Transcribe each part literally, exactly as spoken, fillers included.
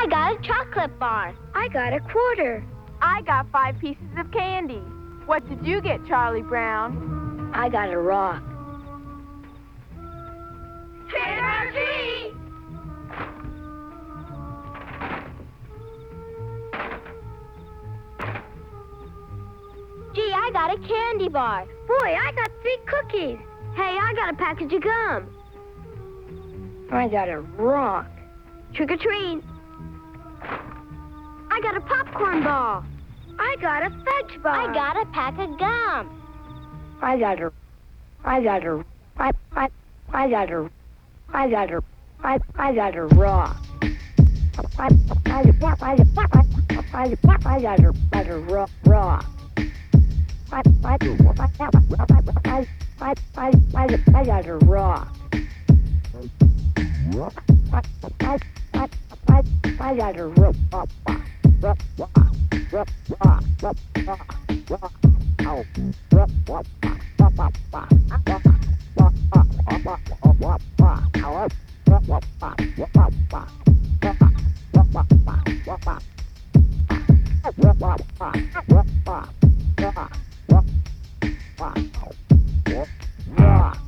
I got a chocolate bar. I got a quarter. I got five pieces of candy. What did you get, Charlie Brown? I got a rock. Trick or treat! Gee, I got a candy bar. Boy, I got three cookies. Hey, I got a package of gum. I got a rock. Trick or treat. I got a popcorn ball. I got a fudge bar. I got a pack of gum. I got a, I got a, I, I, I got a, I got a, I, I got a rock. I, I, I, I, I, I got a, got a rock, rock. I, I, I, I, I, I, I, I got a rock. I, I, I, I, I got a rock, rock, rock, rock, rock, rock, rock, rock, rock, ow, rock, rock, rock, rock, rock, rock, rock, rock, rock, rock, ow, rock, rock, rock, rock, rock, rock, rock, rock, rock, rock, rock, rock, rock, rock, rock,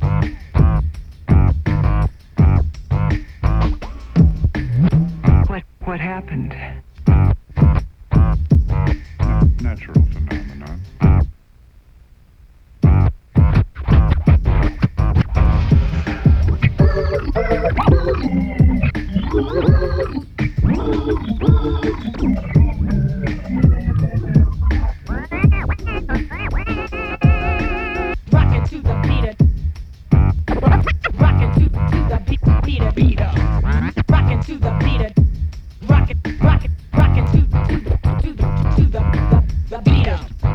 What what happened? Natural phenomenon. Rockin' to the beat, rockin' to, to the beat, beat, beat, rockin' to the beat, rockin', rockin', rockin' to, to the, to the, to the, the, the beat.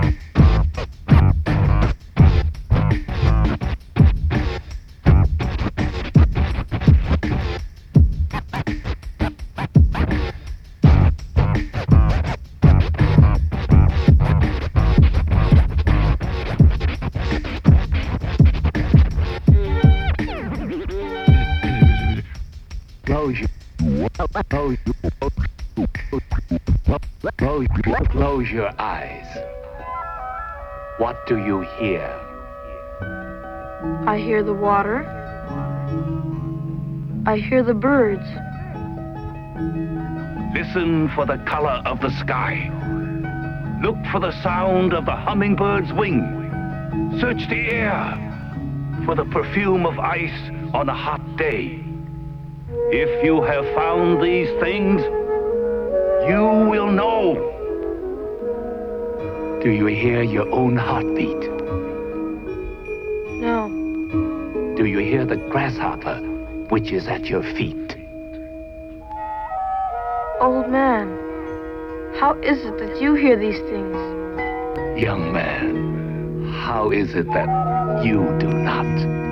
Close your, close, close, close your eyes. What do you hear? I hear the water. I hear the birds. Listen for the color of the sky. Look for the sound of the hummingbird's wing. Search the air for the perfume of ice on a hot day. If you have found these things, you will know. Do you hear your own heartbeat? No. Do you hear the grasshopper which is at your feet? Old man, how is it that you hear these things? Young man, how is it that you do not?